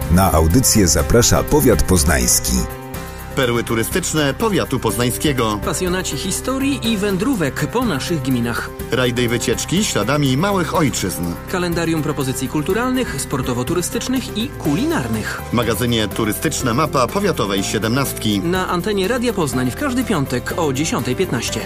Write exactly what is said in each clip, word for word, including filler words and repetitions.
Na audycję zaprasza powiat poznański. Perły turystyczne powiatu poznańskiego. Pasjonaci historii i wędrówek po naszych gminach. Rajdy i wycieczki śladami małych ojczyzn. Kalendarium propozycji kulturalnych, sportowo-turystycznych i kulinarnych. W magazynie Turystyczna Mapa Powiatowej siedemnastki. Na antenie Radia Poznań w każdy piątek o dziesiąta piętnaście.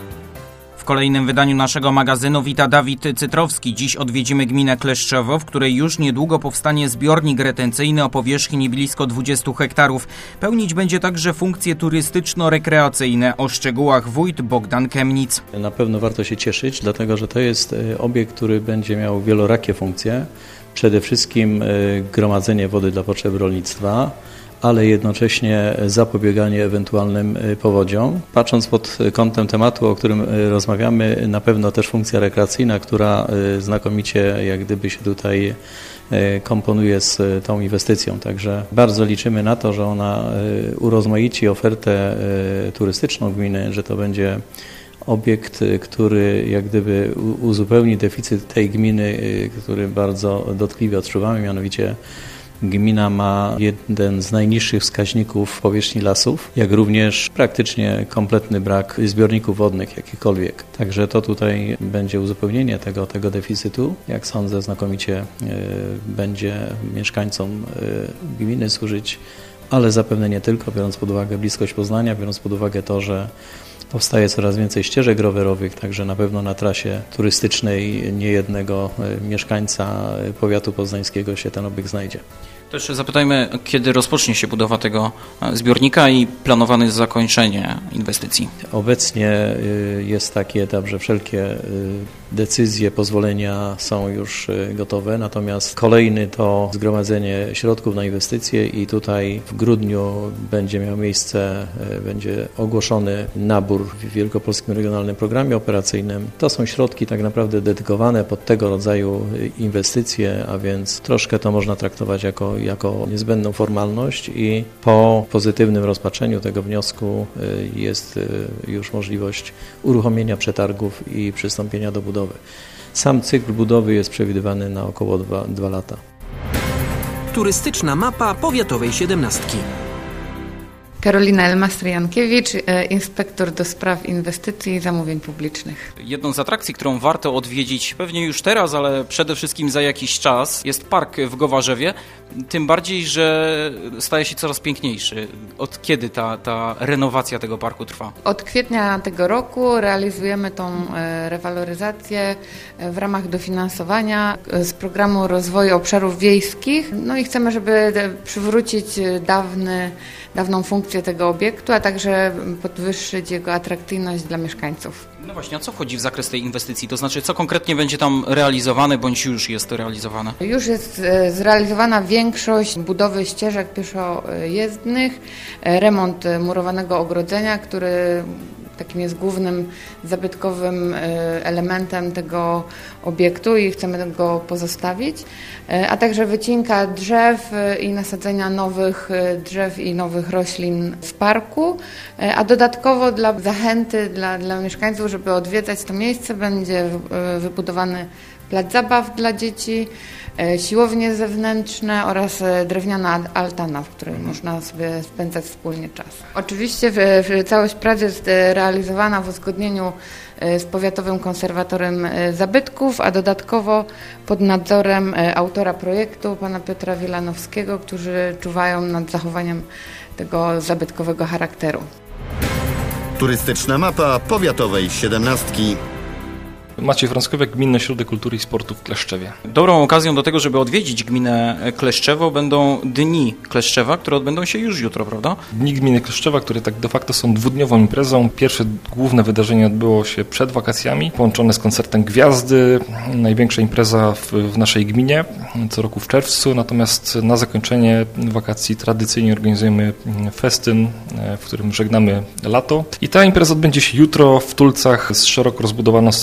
W kolejnym wydaniu naszego magazynu wita Dawid Cytrowski. Dziś odwiedzimy gminę Kleszczewo, w której już niedługo powstanie zbiornik retencyjny o powierzchni blisko dwudziestu hektarów. Pełnić będzie także funkcje turystyczno-rekreacyjne. O szczegółach wójt Bogdan Kemnic. Na pewno warto się cieszyć, dlatego że to jest obiekt, który będzie miał wielorakie funkcje. Przede wszystkim gromadzenie wody dla potrzeb rolnictwa, ale jednocześnie zapobieganie ewentualnym powodziom. Patrząc pod kątem tematu, o którym rozmawiamy, na pewno też funkcja rekreacyjna, która znakomicie jak gdyby się tutaj komponuje z tą inwestycją. Także bardzo liczymy na to, że ona urozmaici ofertę turystyczną gminy, że to będzie obiekt, który jak gdyby uzupełni deficyt tej gminy, który bardzo dotkliwie odczuwamy, mianowicie gmina ma jeden z najniższych wskaźników powierzchni lasów, jak również praktycznie kompletny brak zbiorników wodnych jakichkolwiek. Także to tutaj będzie uzupełnienie tego, tego deficytu. Jak sądzę, znakomicie y, będzie mieszkańcom y, gminy służyć, ale zapewne nie tylko, biorąc pod uwagę bliskość Poznania, biorąc pod uwagę to, że powstaje coraz więcej ścieżek rowerowych, także na pewno na trasie turystycznej niejednego mieszkańca powiatu poznańskiego się ten obiekt znajdzie. Też zapytajmy, kiedy rozpocznie się budowa tego zbiornika i planowane zakończenie inwestycji. Obecnie jest taki etap, że wszelkie decyzje, pozwolenia są już gotowe, natomiast kolejny to zgromadzenie środków na inwestycje i tutaj w grudniu będzie miał miejsce, będzie ogłoszony nabór w Wielkopolskim Regionalnym Programie Operacyjnym. To są środki tak naprawdę dedykowane pod tego rodzaju inwestycje, a więc troszkę to można traktować jako, jako niezbędną formalność i po pozytywnym rozpatrzeniu tego wniosku jest już możliwość uruchomienia przetargów i przystąpienia do budowy. Sam cykl budowy jest przewidywany na około dwa lata. Turystyczna mapa powiatowej siedemnastki. Karolina Elmastry-Jankiewicz, inspektor do spraw inwestycji i zamówień publicznych. Jedną z atrakcji, którą warto odwiedzić pewnie już teraz, ale przede wszystkim za jakiś czas, jest park w Gowarzewie. Tym bardziej, że staje się coraz piękniejszy. Od kiedy ta, ta renowacja tego parku trwa? Od kwietnia tego roku realizujemy tą rewaloryzację w ramach dofinansowania z programu rozwoju obszarów wiejskich. No i chcemy, żeby przywrócić dawny, dawną funkcję tego obiektu, a także podwyższyć jego atrakcyjność dla mieszkańców. No właśnie, a co wchodzi w zakres tej inwestycji? To znaczy, co konkretnie będzie tam realizowane, bądź już jest to realizowane? Już jest zrealizowana większość budowy ścieżek pieszojezdnych, remont murowanego ogrodzenia, który takim jest głównym zabytkowym elementem tego obiektu i chcemy go pozostawić, a także wycinka drzew i nasadzenia nowych drzew i nowych roślin w parku, a dodatkowo dla zachęty dla, dla mieszkańców, żeby odwiedzać to miejsce, będzie wybudowany plac zabaw dla dzieci, siłownie zewnętrzne oraz drewniana altana, w której można sobie spędzać wspólnie czas. Oczywiście całość prac jest realizowana w uzgodnieniu z powiatowym konserwatorem zabytków, a dodatkowo pod nadzorem autora projektu, pana Piotra Wilanowskiego, którzy czuwają nad zachowaniem tego zabytkowego charakteru. Turystyczna mapa powiatowej siedemnastki. Maciej Frąckowiak, Gminny Ośrodek Kultury i Sportu w Kleszczewie. Dobrą okazją do tego, żeby odwiedzić gminę Kleszczewo, będą Dni Kleszczewa, które odbędą się już jutro, prawda? Dni Gminy Kleszczewa, które tak de facto są dwudniową imprezą. Pierwsze główne wydarzenie odbyło się przed wakacjami, połączone z koncertem Gwiazdy. Największa impreza w, w naszej gminie, co roku w czerwcu. Natomiast na zakończenie wakacji tradycyjnie organizujemy festyn, w którym żegnamy lato. I ta impreza odbędzie się jutro w Tulcach z szeroko rozbudowaną strefą rekreacyjną.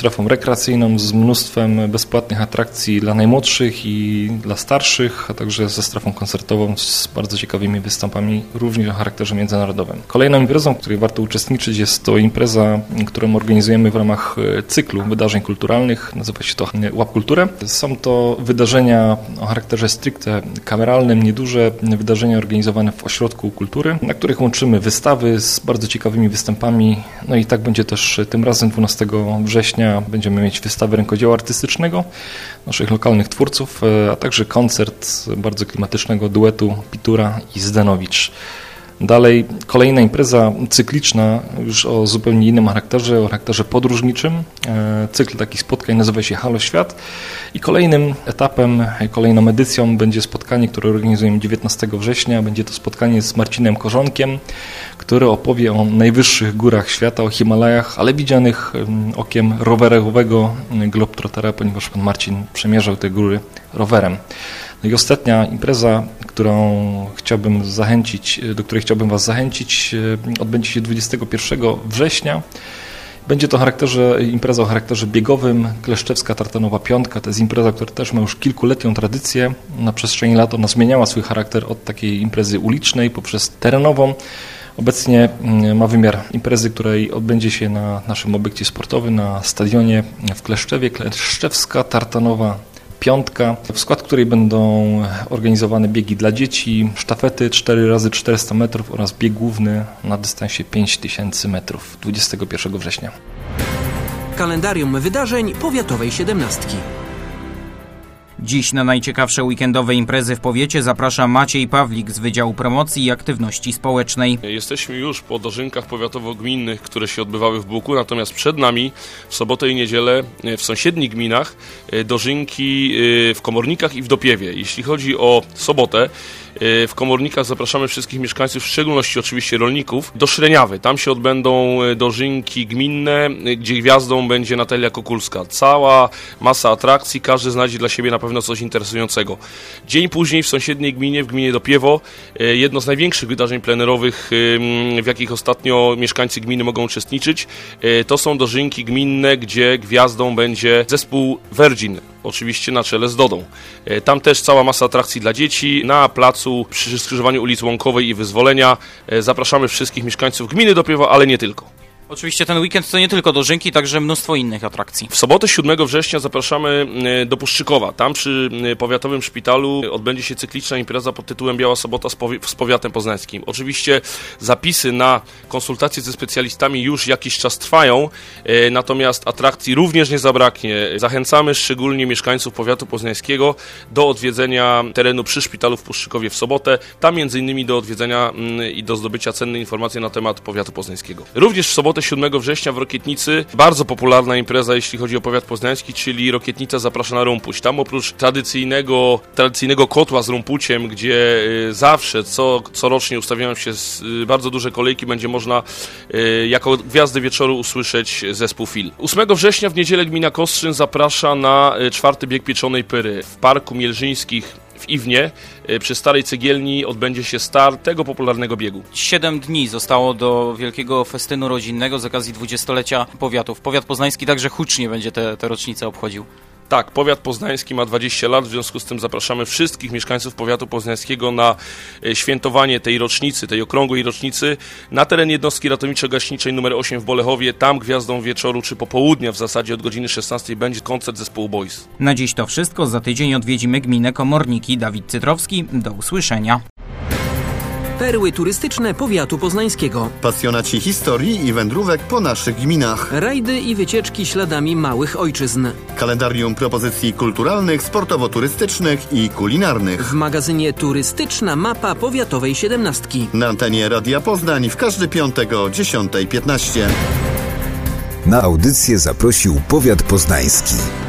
rekreacyjną z mnóstwem bezpłatnych atrakcji dla najmłodszych i dla starszych, a także ze strefą koncertową z bardzo ciekawymi występami, również o charakterze międzynarodowym. Kolejną imprezą, w której warto uczestniczyć, jest to impreza, którą organizujemy w ramach cyklu wydarzeń kulturalnych. Nazywa się to Łap Kulturę. Są to wydarzenia o charakterze stricte kameralnym, nieduże wydarzenia organizowane w Ośrodku Kultury, na których łączymy wystawy z bardzo ciekawymi występami. No i tak będzie też tym razem dwunastego września. Będziemy mieć wystawę rękodzieła artystycznego naszych lokalnych twórców, a także koncert bardzo klimatycznego duetu Pitura i Zdenowicz. Dalej kolejna impreza cykliczna, już o zupełnie innym charakterze, o charakterze podróżniczym. Cykl takich spotkań nazywa się Halo Świat i kolejnym etapem, kolejną edycją będzie spotkanie, które organizujemy dziewiętnastego września. Będzie to spotkanie z Marcinem Korzonkiem, który opowie o najwyższych górach świata, o Himalajach, ale widzianych okiem rowerowego globtrotera, ponieważ pan Marcin przemierzał te góry rowerem. No i ostatnia impreza, którą chciałbym zachęcić, do której chciałbym Was zachęcić, odbędzie się dwudziestego pierwszego września. Będzie to charakterze, impreza o charakterze biegowym, Kleszczewska Tartanowa Piątka. To jest impreza, która też ma już kilkuletnią tradycję. Na przestrzeni lat ona zmieniała swój charakter od takiej imprezy ulicznej poprzez terenową. Obecnie ma wymiar imprezy, której odbędzie się na naszym obiekcie sportowym, na stadionie w Kleszczewie. Kleszczewska Tartanowa Piątka, w skład której będą organizowane biegi dla dzieci, sztafety cztery razy czterysta metrów oraz bieg główny na dystansie pięć tysięcy metrów dwudziestego pierwszego września. Kalendarium wydarzeń powiatowej siedemnastki. Dziś na najciekawsze weekendowe imprezy w powiecie zaprasza Maciej Pawlik z Wydziału Promocji i Aktywności Społecznej. Jesteśmy już po dożynkach powiatowo-gminnych, które się odbywały w Buku, natomiast przed nami w sobotę i niedzielę w sąsiednich gminach dożynki w Komornikach i w Dopiewie. Jeśli chodzi o sobotę, w Komornikach zapraszamy wszystkich mieszkańców, w szczególności oczywiście rolników, do Szreniawy. Tam się odbędą dożynki gminne, gdzie gwiazdą będzie Natalia Kokulska. Cała masa atrakcji, każdy znajdzie dla siebie na pewno coś interesującego. Dzień później w sąsiedniej gminie, w gminie Dopiewo, jedno z największych wydarzeń plenerowych, w jakich ostatnio mieszkańcy gminy mogą uczestniczyć, to są dożynki gminne, gdzie gwiazdą będzie zespół Virgin. Oczywiście na czele z Dodą. Tam też cała masa atrakcji dla dzieci. Na placu przy skrzyżowaniu ulic Łąkowej i Wyzwolenia zapraszamy wszystkich mieszkańców gminy Dopiewo, ale nie tylko. Oczywiście ten weekend to nie tylko dożynki, także mnóstwo innych atrakcji. W sobotę siódmego września zapraszamy do Puszczykowa. Tam przy powiatowym szpitalu odbędzie się cykliczna impreza pod tytułem Biała Sobota z powiatem poznańskim. Oczywiście zapisy na konsultacje ze specjalistami już jakiś czas trwają, natomiast atrakcji również nie zabraknie. Zachęcamy szczególnie mieszkańców powiatu poznańskiego do odwiedzenia terenu przy szpitalu w Puszczykowie w sobotę. Tam między innymi do odwiedzenia i do zdobycia cennej informacji na temat powiatu poznańskiego. Również w sobotę siódmego września w Rokietnicy bardzo popularna impreza, jeśli chodzi o powiat poznański, czyli Rokietnica zaprasza na Rumpuć. Tam oprócz tradycyjnego, tradycyjnego kotła z rumpuciem, gdzie zawsze, co, corocznie ustawiają się bardzo duże kolejki, będzie można jako gwiazdy wieczoru usłyszeć zespół Fil. ósmego września w niedzielę gmina Kostrzyn zaprasza na czwarty bieg pieczonej pyry. W Parku Mielżyńskich w Iwnie przy Starej Cegielni odbędzie się start tego popularnego biegu. Siedem dni zostało do wielkiego festynu rodzinnego z okazji dwudziestolecia powiatów. Powiat poznański także hucznie będzie te, te rocznice obchodził. Tak, powiat poznański ma dwadzieścia lat, w związku z tym zapraszamy wszystkich mieszkańców powiatu poznańskiego na świętowanie tej rocznicy, tej okrągłej rocznicy na teren jednostki ratowniczo-gaśniczej numer osiem w Bolechowie. Tam gwiazdą wieczoru czy popołudnia w zasadzie od godziny szesnastej będzie koncert zespołu Boys. Na dziś to wszystko. Za tydzień odwiedzimy gminę Komorniki. Dawid Cytrowski, do usłyszenia. Perły turystyczne powiatu poznańskiego. Pasjonaci historii i wędrówek po naszych gminach. Rajdy i wycieczki śladami małych ojczyzn. Kalendarium propozycji kulturalnych, sportowo-turystycznych i kulinarnych. W magazynie Turystyczna Mapa Powiatowej siedemnastki. Na antenie Radia Poznań w każdy piątek o dziesiąta piętnaście. Na audycję zaprosił powiat poznański.